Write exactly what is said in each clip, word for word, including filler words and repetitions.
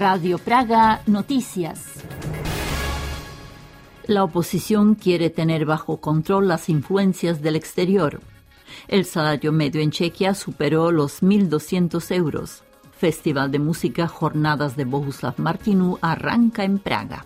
Radio Praga Noticias. La oposición quiere tener bajo control las influencias del exterior. El salario medio en Chequia superó los mil doscientos euros. Festival de música Jornadas de Bohuslav Martinu arranca en Praga.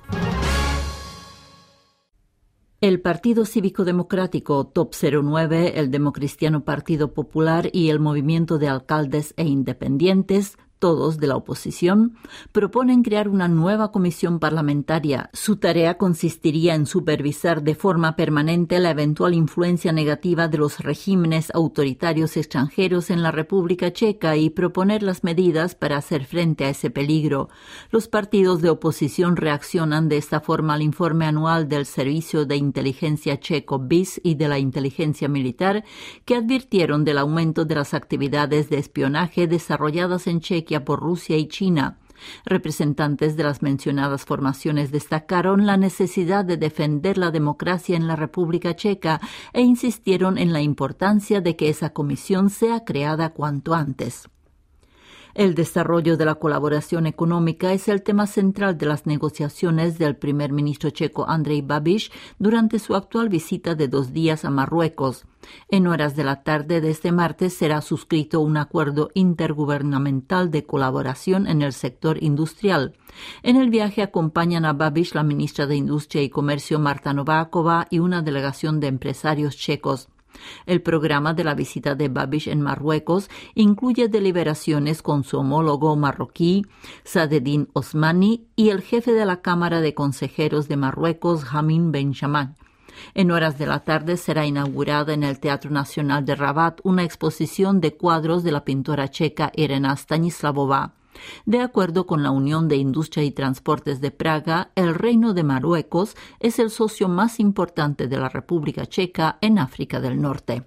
El Partido Cívico Democrático Top cero nueve, el Democristiano Partido Popular y el Movimiento de Alcaldes e Independientes, todos de la oposición, proponen crear una nueva comisión parlamentaria. Su tarea consistiría en supervisar de forma permanente la eventual influencia negativa de los regímenes autoritarios extranjeros en la República Checa y proponer las medidas para hacer frente a ese peligro. Los partidos de oposición reaccionan de esta forma al informe anual del Servicio de Inteligencia Checo B I S y de la Inteligencia Militar, que advirtieron del aumento de las actividades de espionaje desarrolladas en Chequia por Rusia y China. Representantes de las mencionadas formaciones destacaron la necesidad de defender la democracia en la República Checa e insistieron en la importancia de que esa comisión sea creada cuanto antes. El desarrollo de la colaboración económica es el tema central de las negociaciones del primer ministro checo Andrej Babiš durante su actual visita de dos días a Marruecos. En horas de la tarde de este martes será suscrito un acuerdo intergubernamental de colaboración en el sector industrial. En el viaje acompañan a Babiš la ministra de Industria y Comercio Marta Nováková y una delegación de empresarios checos. El programa de la visita de Babiš en Marruecos incluye deliberaciones con su homólogo marroquí, Sadedin Osmani, y el jefe de la Cámara de Consejeros de Marruecos, Jamin Ben Shaman. En horas de la tarde será inaugurada en el Teatro Nacional de Rabat una exposición de cuadros de la pintora checa Irena Stanislavová. De acuerdo con la Unión de Industria y Transportes de Praga, el Reino de Marruecos es el socio más importante de la República Checa en África del Norte.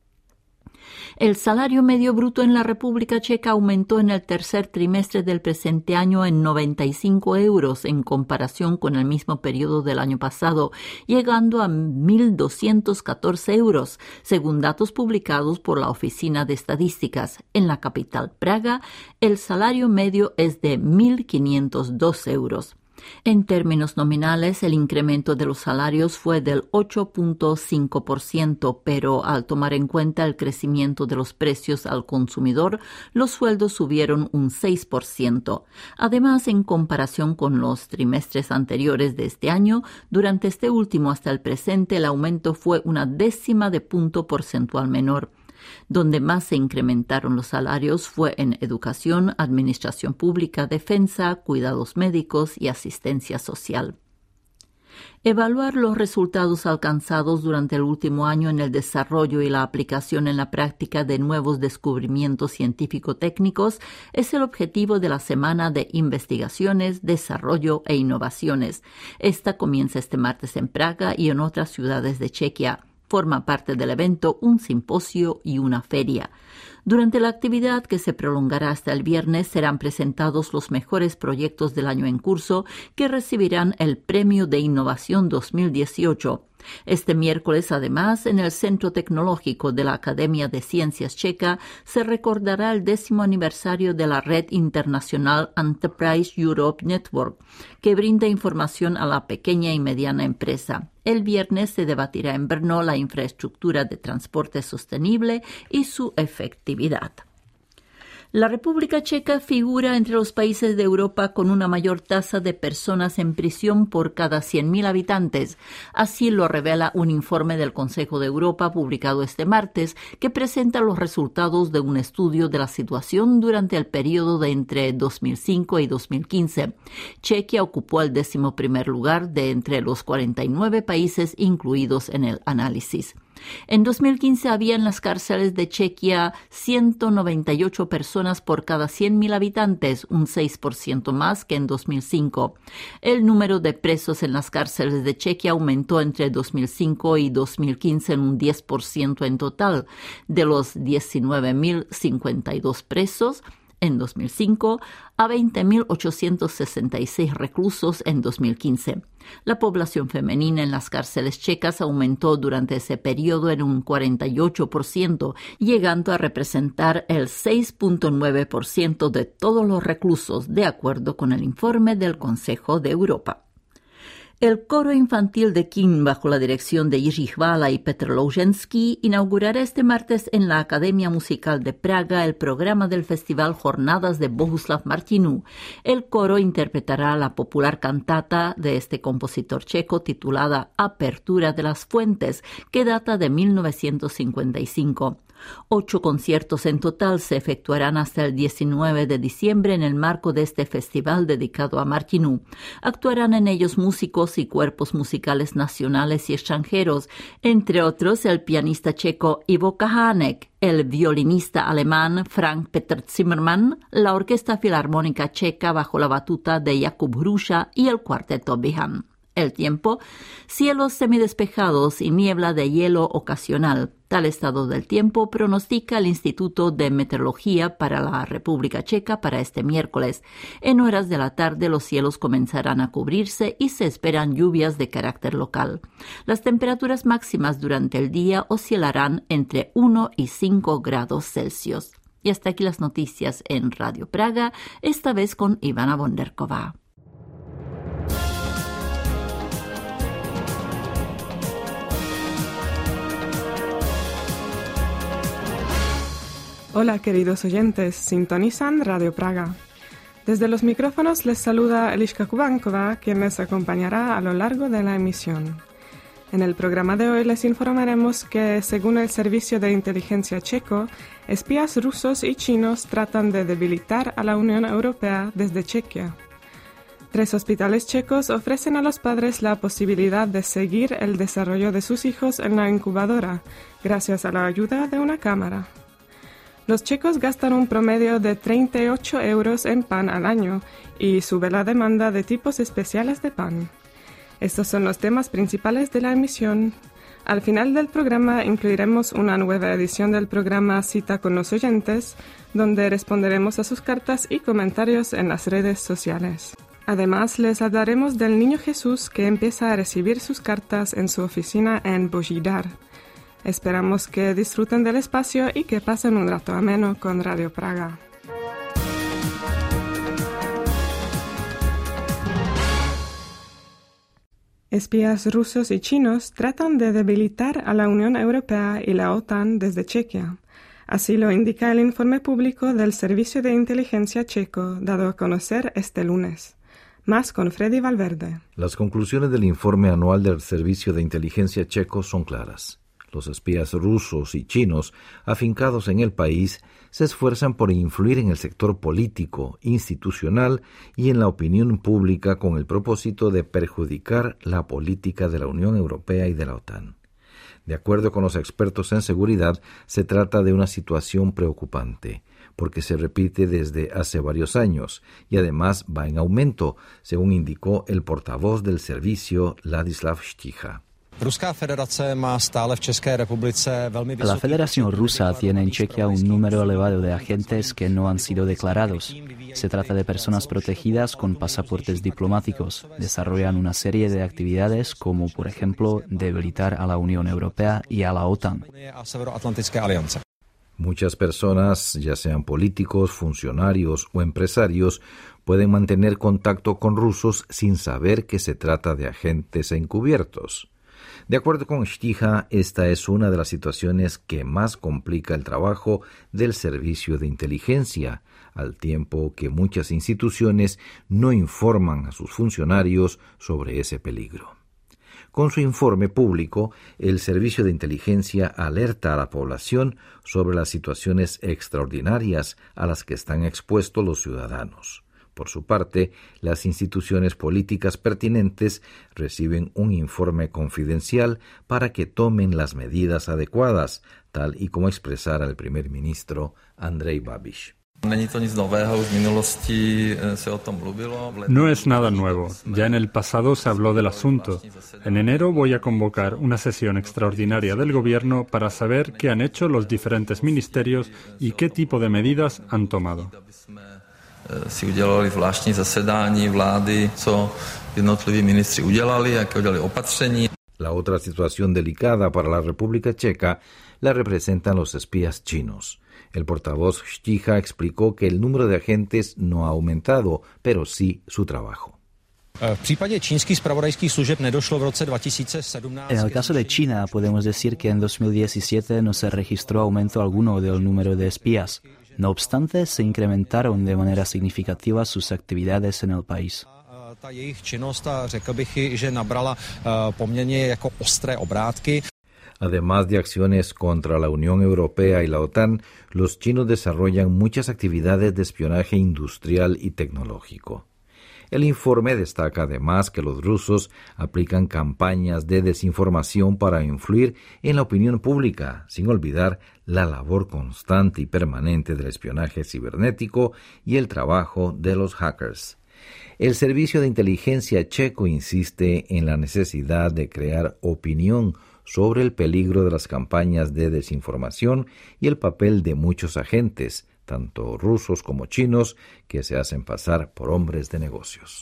El salario medio bruto en la República Checa aumentó en el tercer trimestre del presente año en noventa y cinco euros en comparación con el mismo periodo del año pasado, llegando a mil doscientos catorce euros, según datos publicados por la Oficina de Estadísticas. En la capital, Praga, el salario medio es de mil quinientos dos euros. En términos nominales, el incremento de los salarios fue del ocho punto cinco por ciento, pero al tomar en cuenta el crecimiento de los precios al consumidor, los sueldos subieron un seis por ciento. Además, en comparación con los trimestres anteriores de este año, durante este último hasta el presente, el aumento fue una décima de punto porcentual menor. Donde más se incrementaron los salarios fue en educación, administración pública, defensa, cuidados médicos y asistencia social. Evaluar los resultados alcanzados durante el último año en el desarrollo y la aplicación en la práctica de nuevos descubrimientos científico-técnicos es el objetivo de la Semana de Investigaciones, Desarrollo e Innovaciones. Esta comienza este martes en Praga y en otras ciudades de Chequia. Forma parte del evento un simposio y una feria. Durante la actividad, que se prolongará hasta el viernes, serán presentados los mejores proyectos del año en curso que recibirán el Premio de Innovación dos mil dieciocho. Este miércoles, además, en el Centro Tecnológico de la Academia de Ciencias Checa, se recordará el décimo aniversario de la Red Internacional Enterprise Europe Network, que brinda información a la pequeña y mediana empresa. El viernes se debatirá en Brno la infraestructura de transporte sostenible y su efectividad. La República Checa figura entre los países de Europa con una mayor tasa de personas en prisión por cada cien mil habitantes. Así lo revela un informe del Consejo de Europa publicado este martes, que presenta los resultados de un estudio de la situación durante el periodo de entre dos mil cinco y dos mil quince. Chequia ocupó el décimo primer lugar de entre los cuarenta y nueve países incluidos en el análisis. En dos mil quince había en las cárceles de Chequia ciento noventa y ocho personas por cada cien mil habitantes, un seis por ciento más que en dos mil cinco. El número de presos en las cárceles de Chequia aumentó entre dos mil cinco y dos mil quince en un diez por ciento en total. De los diecinueve mil cincuenta y dos presos, en dos mil cinco a veinte mil ochocientos sesenta y seis reclusos en dos mil quince. La población femenina en las cárceles checas aumentó durante ese periodo en un cuarenta y ocho por ciento, llegando a representar el seis punto nueve por ciento de todos los reclusos, de acuerdo con el informe del Consejo de Europa. El coro infantil de Kin, bajo la dirección de Jiří Chvála y Petr Louženský, inaugurará este martes en la Academia Musical de Praga el programa del Festival Jornadas de Bohuslav Martinů. El coro interpretará la popular cantata de este compositor checo titulada Apertura de las Fuentes, que data de mil novecientos cincuenta y cinco. Ocho conciertos en total se efectuarán hasta el diecinueve de diciembre en el marco de este festival dedicado a Martinů. Actuarán en ellos músicos y cuerpos musicales nacionales y extranjeros, entre otros el pianista checo Ivo Kahánek, el violinista alemán Frank Peter Zimmermann, la Orquesta Filarmónica Checa bajo la batuta de Jakub Hruša y el Cuarteto Běhan. El tiempo: cielos semidespejados y niebla de hielo ocasional. Tal estado del tiempo pronostica el Instituto de Meteorología para la República Checa para este miércoles. En horas de la tarde los cielos comenzarán a cubrirse y se esperan lluvias de carácter local. Las temperaturas máximas durante el día oscilarán entre uno y cinco grados Celsius. Y hasta aquí las noticias en Radio Praga, esta vez con Ivana Bonderková. Hola queridos oyentes, sintonizan Radio Praga. Desde los micrófonos les saluda Eliška Kubankova, quien les acompañará a lo largo de la emisión. En el programa de hoy les informaremos que, según el Servicio de Inteligencia checo, espías rusos y chinos tratan de debilitar a la Unión Europea desde Chequia. Tres hospitales checos ofrecen a los padres la posibilidad de seguir el desarrollo de sus hijos en la incubadora, gracias a la ayuda de una cámara. Los checos gastan un promedio de treinta y ocho euros en pan al año y sube la demanda de tipos especiales de pan. Estos son los temas principales de la emisión. Al final del programa incluiremos una nueva edición del programa Cita con los oyentes, donde responderemos a sus cartas y comentarios en las redes sociales. Además, les hablaremos del Niño Jesús que empieza a recibir sus cartas en su oficina en Božidar. Esperamos que disfruten del espacio y que pasen un rato ameno con Radio Praga. Espías rusos y chinos tratan de debilitar a la Unión Europea y la OTAN desde Chequia. Así lo indica el informe público del Servicio de Inteligencia checo, dado a conocer este lunes. Más con Freddy Valverde. Las conclusiones del informe anual del Servicio de Inteligencia checo son claras. Los espías rusos y chinos afincados en el país se esfuerzan por influir en el sector político, institucional y en la opinión pública con el propósito de perjudicar la política de la Unión Europea y de la OTAN. De acuerdo con los expertos en seguridad, se trata de una situación preocupante, porque se repite desde hace varios años y además va en aumento, según indicó el portavoz del servicio, Ladislav Šticha. La Federación Rusa tiene en Chequia un número elevado de agentes que no han sido declarados. Se trata de personas protegidas con pasaportes diplomáticos. Desarrollan una serie de actividades como, por ejemplo, debilitar a la Unión Europea y a la OTAN. Muchas personas, ya sean políticos, funcionarios o empresarios, pueden mantener contacto con rusos sin saber que se trata de agentes encubiertos. De acuerdo con Šticha, esta es una de las situaciones que más complica el trabajo del servicio de inteligencia, al tiempo que muchas instituciones no informan a sus funcionarios sobre ese peligro. Con su informe público, el Servicio de Inteligencia alerta a la población sobre las situaciones extraordinarias a las que están expuestos los ciudadanos. Por su parte, las instituciones políticas pertinentes reciben un informe confidencial para que tomen las medidas adecuadas, tal y como expresara el primer ministro Andrej Babiš. No es nada nuevo. Ya en el pasado se habló del asunto. En enero voy a convocar una sesión extraordinaria del Gobierno para saber qué han hecho los diferentes ministerios y qué tipo de medidas han tomado. Si udělali zvláštní zasedání vlády, co jednotliví ministři udělali, jaké udělali opatření. La otra situación delicada para la República Checa la representan los espías chinos. El portavoz Štýcha explicó que el número de agentes no ha aumentado, pero sí su trabajo. En el caso de China, podemos decir que en dos mil diecisiete no se registró aumento alguno del número de espías. No obstante, se incrementaron de manera significativa sus actividades en el país. Además de acciones contra la Unión Europea y la OTAN, los chinos desarrollan muchas actividades de espionaje industrial y tecnológico. El informe destaca además que los rusos aplican campañas de desinformación para influir en la opinión pública, sin olvidar la labor constante y permanente del espionaje cibernético y el trabajo de los hackers. El Servicio de Inteligencia checo insiste en la necesidad de crear opinión sobre el peligro de las campañas de desinformación y el papel de muchos agentes, tanto rusos como chinos, que se hacen pasar por hombres de negocios.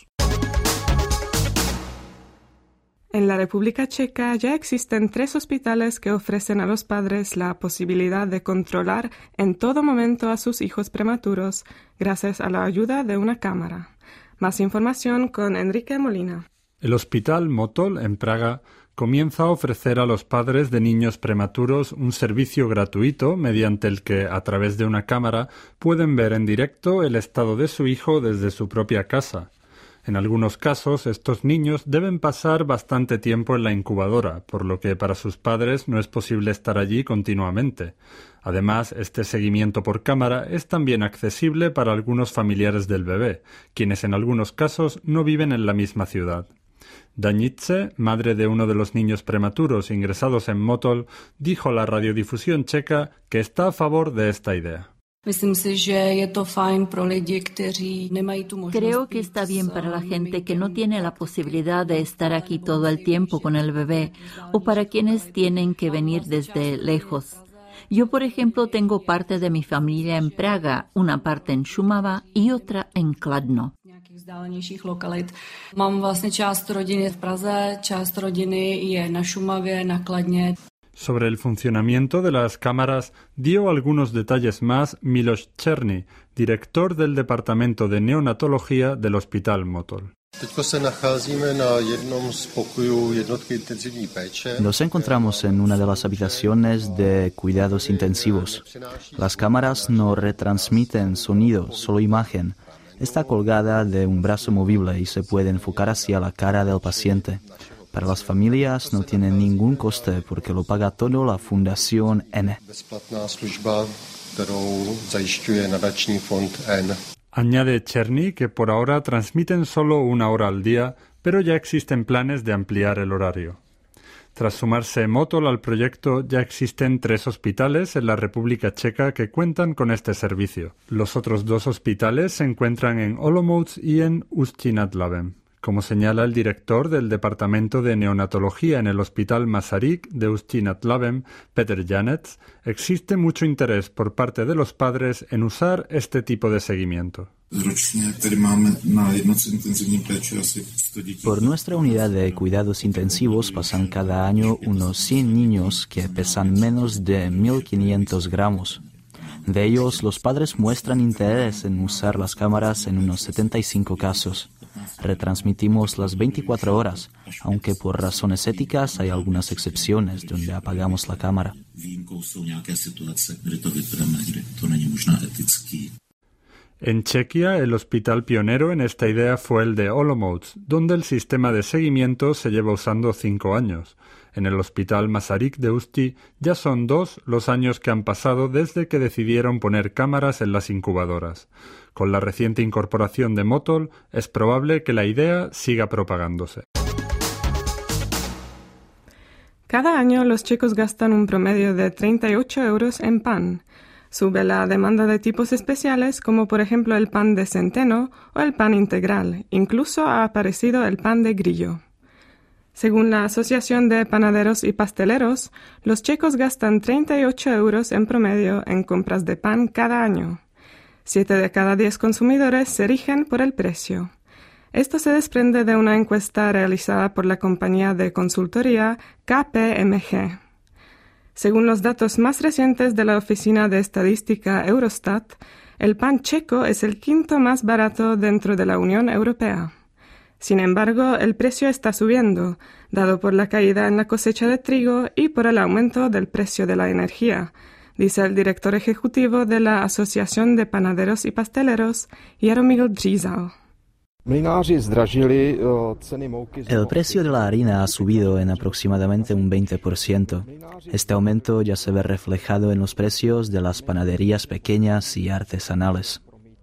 En la República Checa ya existen tres hospitales que ofrecen a los padres la posibilidad de controlar en todo momento a sus hijos prematuros gracias a la ayuda de una cámara. Más información con Enrique Molina. El Hospital Motol en Praga comienza a ofrecer a los padres de niños prematuros un servicio gratuito mediante el que, a través de una cámara, pueden ver en directo el estado de su hijo desde su propia casa. En algunos casos, estos niños deben pasar bastante tiempo en la incubadora, por lo que para sus padres no es posible estar allí continuamente. Además, este seguimiento por cámara es también accesible para algunos familiares del bebé, quienes en algunos casos no viven en la misma ciudad. Danica, madre de uno de los niños prematuros ingresados en Motol, dijo a la radiodifusión checa que está a favor de esta idea. Creo que está bien para la gente que no tiene la posibilidad de estar aquí todo el tiempo con el bebé o para quienes tienen que venir desde lejos. Yo, por ejemplo, tengo parte de mi familia en Praga, una parte en Šumava y otra en Kladno. Sobre el funcionamiento de las cámaras dio algunos detalles más Miloš Černý, director del Departamento de Neonatología del Hospital Motol. Nos encontramos en una de las habitaciones de cuidados intensivos. Las cámaras no retransmiten sonido, solo imagen. Está colgada de un brazo movible y se puede enfocar hacia la cara del paciente. Para las familias no tiene ningún coste porque lo paga todo la Fundación N. Añade Černý que por ahora transmiten solo una hora al día, pero ya existen planes de ampliar el horario. Tras sumarse Motol al proyecto, ya existen tres hospitales en la República Checa que cuentan con este servicio. Los otros dos hospitales se encuentran en Olomouc y en Ústí nad Labem. Como señala el director del Departamento de Neonatología en el Hospital Masaryk de Ústí nad Labem, Petr Janec, existe mucho interés por parte de los padres en usar este tipo de seguimiento. Por nuestra unidad de cuidados intensivos pasan cada año unos cien niños que pesan menos de mil quinientos gramos. De ellos, los padres muestran interés en usar las cámaras en unos setenta y cinco casos. Retransmitimos las veinticuatro horas, aunque por razones éticas hay algunas excepciones donde apagamos la cámara. En Chequia, el hospital pionero en esta idea fue el de Olomouc, donde el sistema de seguimiento se lleva usando cinco años. En el Hospital Masaryk de Ústí ya son dos los años que han pasado desde que decidieron poner cámaras en las incubadoras. Con la reciente incorporación de Motol, es probable que la idea siga propagándose. Cada año los checos gastan un promedio de treinta y ocho euros en pan. Sube la demanda de tipos especiales como por ejemplo el pan de centeno o el pan integral. Incluso ha aparecido el pan de grillo. Según la Asociación de Panaderos y Pasteleros, los checos gastan treinta y ocho euros en promedio en compras de pan cada año. Siete de cada diez consumidores se rigen por el precio. Esto se desprende de una encuesta realizada por la compañía de consultoría K P M G. Según los datos más recientes de la Oficina de Estadística Eurostat, el pan checo es el quinto más barato dentro de la Unión Europea. Sin embargo, el precio está subiendo, dado por la caída en la cosecha de trigo y por el aumento del precio de la energía, dice el director ejecutivo de la Asociación de Panaderos y Pasteleros, Jaromír Dřížal. El precio de la harina ha subido en aproximadamente un veinte por ciento. Este aumento ya se ve reflejado en los precios de las panaderías pequeñas y artesanales.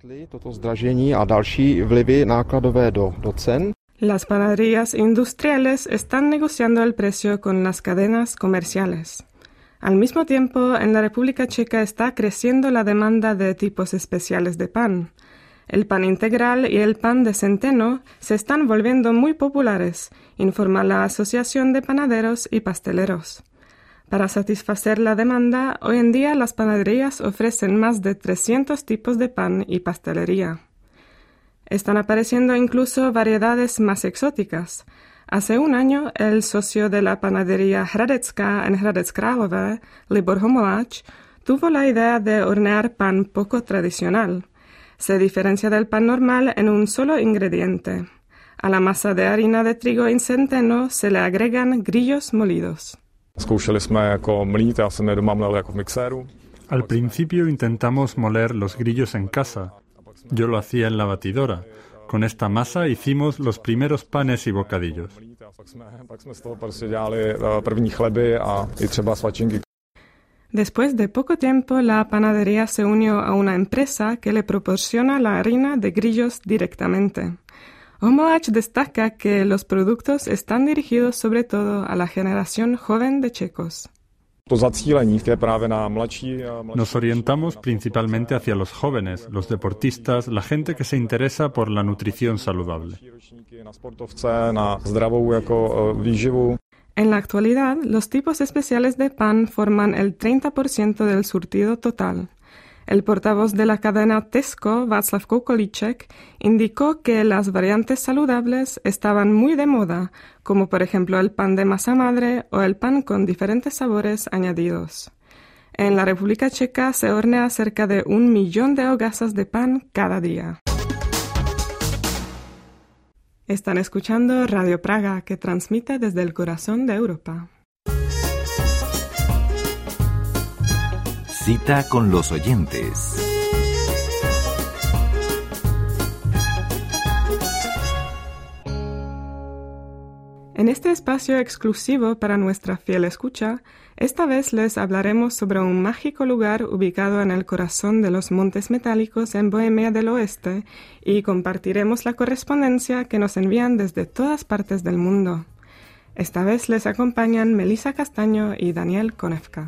Las panaderías industriales están negociando el precio con las cadenas comerciales. Al mismo tiempo, en la República Checa está creciendo la demanda de tipos especiales de pan. El pan integral y el pan de centeno se están volviendo muy populares, informa la Asociación de Panaderos y Pasteleros. Para satisfacer la demanda, hoy en día las panaderías ofrecen más de trescientos tipos de pan y pastelería. Están apareciendo incluso variedades más exóticas. Hace un año, el socio de la panadería Hradecká en Hradec Králové, Libor Homolách, tuvo la idea de hornear pan poco tradicional. Se diferencia del pan normal en un solo ingrediente. A la masa de harina de trigo y centeno se le agregan grillos molidos. Al principio intentamos moler los grillos en casa. Yo lo hacía en la batidora. Con esta masa hicimos los primeros panes y bocadillos. Después de poco tiempo, la panadería se unió a una empresa que le proporciona la harina de grillos directamente. Homolách destaca que los productos están dirigidos sobre todo a la generación joven de checos. Nos orientamos principalmente hacia los jóvenes, los deportistas, la gente que se interesa por la nutrición saludable. En la actualidad, los tipos especiales de pan forman el treinta por ciento del surtido total. El portavoz de la cadena Tesco, Václav Kokolíček, indicó que las variantes saludables estaban muy de moda, como por ejemplo el pan de masa madre o el pan con diferentes sabores añadidos. En la República Checa se hornea cerca de un millón de hogazas de pan cada día. Están escuchando Radio Praga, que transmite desde el corazón de Europa. Cita con los oyentes. En este espacio exclusivo para nuestra fiel escucha, esta vez les hablaremos sobre un mágico lugar ubicado en el corazón de los Montes Metálicos en Bohemia del Oeste y compartiremos la correspondencia que nos envían desde todas partes del mundo. Esta vez les acompañan Melissa Castaño y Daniel Konevka.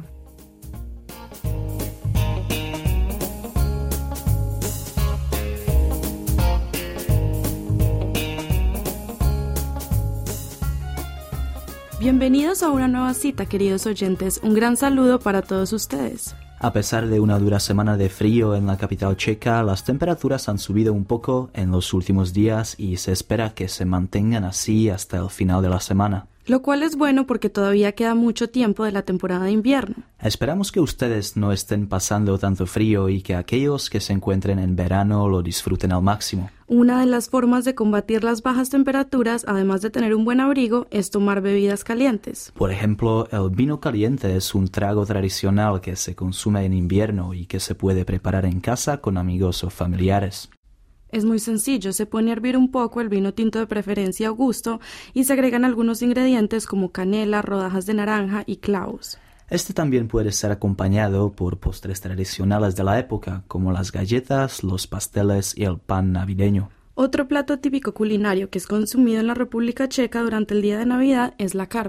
Bienvenidos a una nueva cita, queridos oyentes. Un gran saludo para todos ustedes. A pesar de una dura semana de frío en la capital checa, las temperaturas han subido un poco en los últimos días y se espera que se mantengan así hasta el final de la semana. Lo cual es bueno porque todavía queda mucho tiempo de la temporada de invierno. Esperamos que ustedes no estén pasando tanto frío y que aquellos que se encuentren en verano lo disfruten al máximo. Una de las formas de combatir las bajas temperaturas, además de tener un buen abrigo, es tomar bebidas calientes. Por ejemplo, el vino caliente es un trago tradicional que se consume en invierno y que se puede preparar en casa con amigos o familiares. Es muy sencillo, se pone a hervir un poco el vino tinto de preferencia o gusto y se agregan algunos ingredientes como canela, rodajas de naranja y clavos. Este también puede ser acompañado por postres tradicionales de la época, como las galletas, los pasteles y el pan navideño. Otro plato típico culinario que es consumido en la República Checa durante el día de Navidad es la carpa.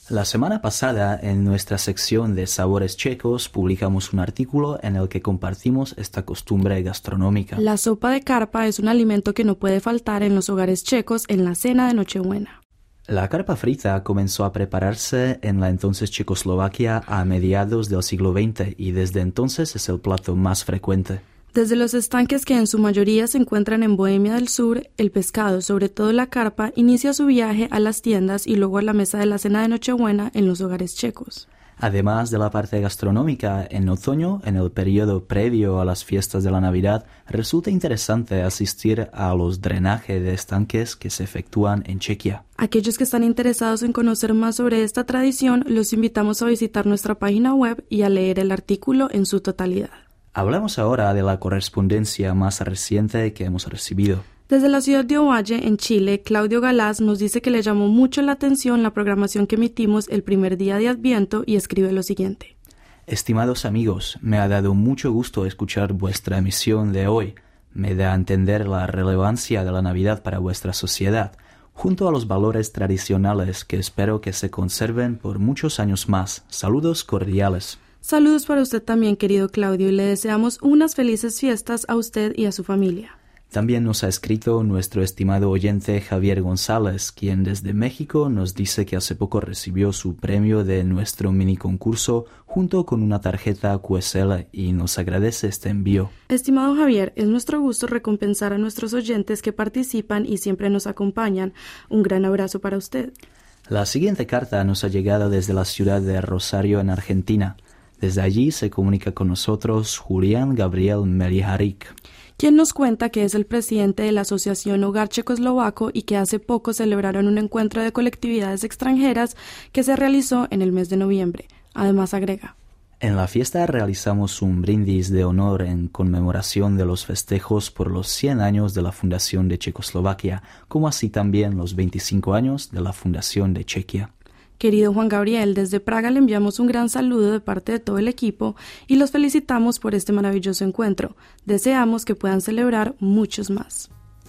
La semana pasada, en nuestra sección de sabores checos, publicamos un artículo en el que compartimos esta costumbre gastronómica. La sopa de carpa es un alimento que no puede faltar en los hogares checos en la cena de Nochebuena. La carpa frita comenzó a prepararse en la entonces Checoslovaquia a mediados del siglo veinte y desde entonces es el plato más frecuente. Desde los estanques que en su mayoría se encuentran en Bohemia del Sur, el pescado, sobre todo la carpa, inicia su viaje a las tiendas y luego a la mesa de la cena de Nochebuena en los hogares checos. Además de la parte gastronómica, en otoño, en el periodo previo a las fiestas de la Navidad, resulta interesante asistir a los drenajes de estanques que se efectúan en Chequia. Aquellos que están interesados en conocer más sobre esta tradición, los invitamos a visitar nuestra página web y a leer el artículo en su totalidad. Hablamos ahora de la correspondencia más reciente que hemos recibido. Desde la ciudad de Ovalle, en Chile, Claudio Galás nos dice que le llamó mucho la atención la programación que emitimos el primer día de Adviento y escribe lo siguiente. Estimados amigos, me ha dado mucho gusto escuchar vuestra emisión de hoy. Me da a entender la relevancia de la Navidad para vuestra sociedad, junto a los valores tradicionales que espero que se conserven por muchos años más. Saludos cordiales. Saludos para usted también, querido Claudio, y le deseamos unas felices fiestas a usted y a su familia. También nos ha escrito nuestro estimado oyente Javier González, quien desde México nos dice que hace poco recibió su premio de nuestro mini concurso junto con una tarjeta Q S L y nos agradece este envío. Estimado Javier, es nuestro gusto recompensar a nuestros oyentes que participan y siempre nos acompañan. Un gran abrazo para usted. La siguiente carta nos ha llegado desde la ciudad de Rosario, en Argentina. Desde allí se comunica con nosotros Julián Gabriel Meliharik, quien nos cuenta que es el presidente de la Asociación Hogar Checoslovaco y que hace poco celebraron un encuentro de colectividades extranjeras que se realizó en el mes de noviembre. Además agrega: en la fiesta realizamos un brindis de honor en conmemoración de los festejos por los cien años de la fundación de Checoslovaquia, como así también los veinticinco años de la fundación de Chequia. Querido Juan Gabriel, desde Praga le enviamos un gran saludo de parte de todo el equipo y los felicitamos por este maravilloso encuentro. Deseamos que puedan celebrar muchos más.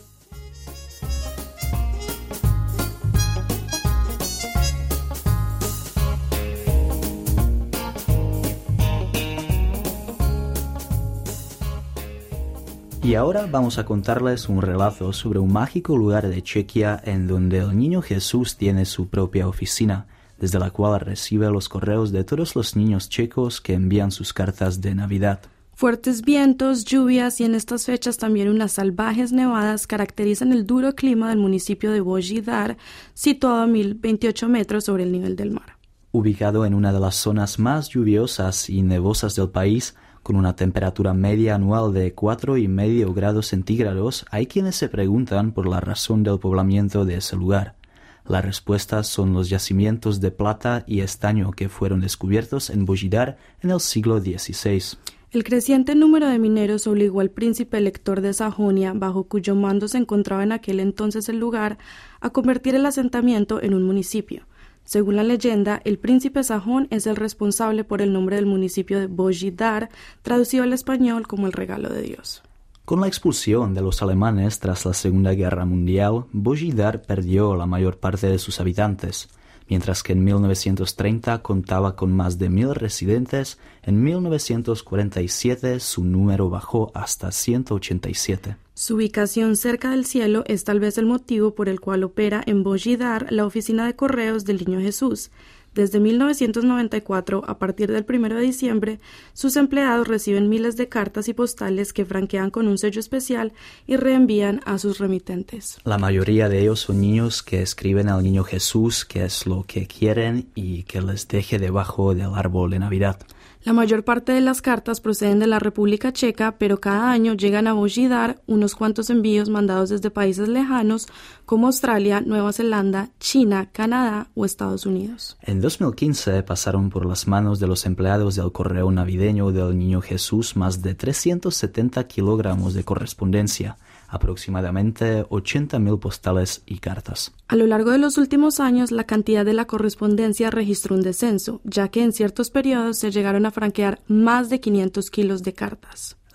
Y ahora vamos a contarles un relato sobre un mágico lugar de Chequia en donde el Niño Jesús tiene su propia oficina, desde la cual recibe los correos de todos los niños checos que envían sus cartas de Navidad. Fuertes vientos, lluvias y en estas fechas también unas salvajes nevadas caracterizan el duro clima del municipio de Božidar, situado a mil veintiocho metros sobre el nivel del mar. Ubicado en una de las zonas más lluviosas y nevosas del país, con una temperatura media anual de cuatro y medio grados centígrados, hay quienes se preguntan por la razón del poblamiento de ese lugar. Las respuestas son los yacimientos de plata y estaño que fueron descubiertos en Božidar en el siglo dieciséis. El creciente número de mineros obligó al príncipe elector de Sajonia, bajo cuyo mando se encontraba en aquel entonces el lugar, a convertir el asentamiento en un municipio. Según la leyenda, el príncipe sajón es el responsable por el nombre del municipio de Božidar, traducido al español como el regalo de Dios. Con la expulsión de los alemanes tras la Segunda Guerra Mundial, Božidar perdió la mayor parte de sus habitantes. Mientras que en mil novecientos treinta contaba con más de mil residentes, en mil novecientos cuarenta y siete su número bajó hasta ciento ochenta y siete. Su ubicación cerca del cielo es tal vez el motivo por el cual opera en Božidar la oficina de correos del Niño Jesús. Desde mil novecientos noventa y cuatro, a partir del primero de diciembre, sus empleados reciben miles de cartas y postales que franquean con un sello especial y reenvían a sus remitentes. La mayoría de ellos son niños que escriben al Niño Jesús qué es lo que quieren y que les deje debajo del árbol de Navidad. La mayor parte de las cartas proceden de la República Checa, pero cada año llegan a Božidar unos cuantos envíos mandados desde países lejanos como Australia, Nueva Zelanda, China, Canadá o Estados Unidos. En dos mil quince pasaron por las manos de los empleados del correo navideño del Niño Jesús más de trescientos setenta kilogramos de correspondencia, aproximadamente ochenta mil postales y cartas. A lo largo de los últimos años, la cantidad de la correspondencia registró un descenso, ya que en ciertos periodos se llegaron a franquear más de quinientos kilos de cartas.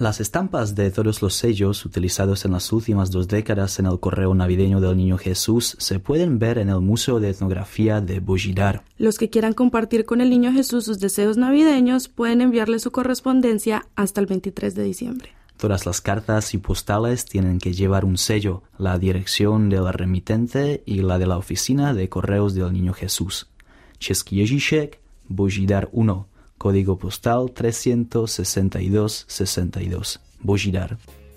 Las estampas de todos los sellos utilizados en las últimas dos décadas en el correo navideño del Niño Jesús se pueden ver en el Museo de Etnografía de Božidar. Los que quieran compartir con el Niño Jesús sus deseos navideños pueden enviarle su correspondencia hasta el veintitrés de diciembre. Todas las cartas y postales tienen que llevar un sello, la dirección del remitente y la de la oficina de correos del Niño Jesús. Český Ježíšek, Božidar uno. Código postal trescientos sesenta y dos sesenta y dos, Božidar.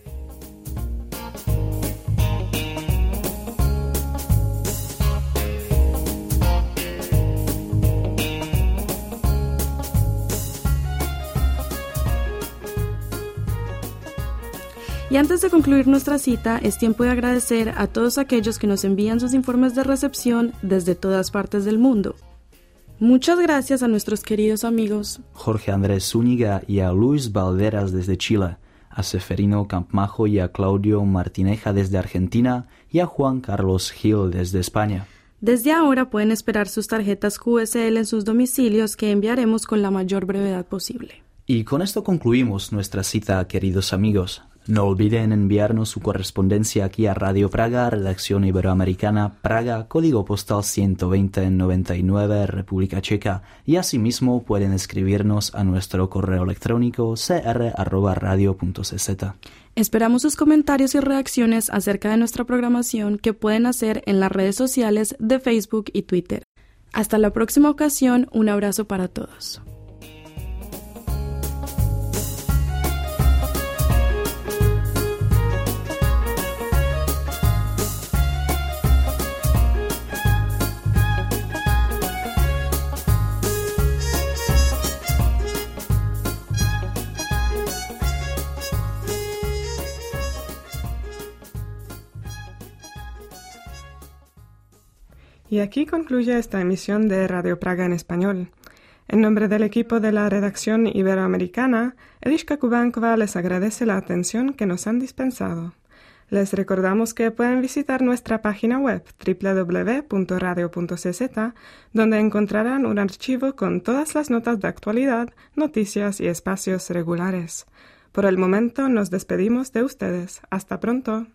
Y antes de concluir nuestra cita, es tiempo de agradecer a todos aquellos que nos envían sus informes de recepción desde todas partes del mundo. Muchas gracias a nuestros queridos amigos Jorge Andrés Zúñiga y a Luis Valderas desde Chile, a Seferino Campmajo y a Claudio Martineja desde Argentina y a Juan Carlos Gil desde España. Desde ahora pueden esperar sus tarjetas Q S L en sus domicilios que enviaremos con la mayor brevedad posible. Y con esto concluimos nuestra cita, queridos amigos. No olviden enviarnos su correspondencia aquí a Radio Praga, Redacción Iberoamericana, Praga, código postal ciento veinte noventa y nueve, República Checa, y asimismo pueden escribirnos a nuestro correo electrónico c r arroba radio punto c z. Esperamos sus comentarios y reacciones acerca de nuestra programación que pueden hacer en las redes sociales de Facebook y Twitter. Hasta la próxima ocasión, un abrazo para todos. Y aquí concluye esta emisión de Radio Praga en español. En nombre del equipo de la redacción iberoamericana, Eliška Kubánkova les agradece la atención que nos han dispensado. Les recordamos que pueden visitar nuestra página web doble u doble u doble u punto radio punto c z, donde encontrarán un archivo con todas las notas de actualidad, noticias y espacios regulares. Por el momento nos despedimos de ustedes. Hasta pronto.